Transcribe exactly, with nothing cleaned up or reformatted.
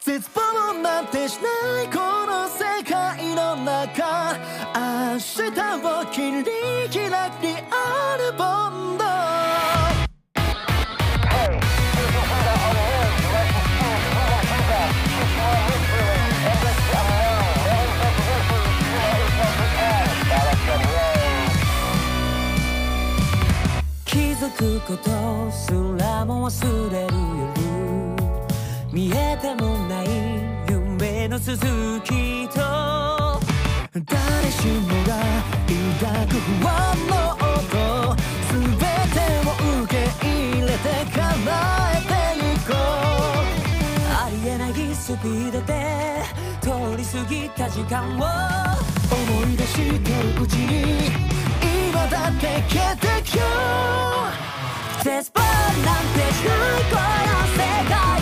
絶望なんてしないこの世界の中、明日を切り開きあるボンド。 気づくことすらも忘れる夜、見えてもない夢の続きと、 誰しもが抱く不安の音、全てを受け入れて叶えてゆこう。 ありえないスピードで通り過ぎた時間を思い出してるうちに今だって消えてくよ。 絶望なんてしないこの世界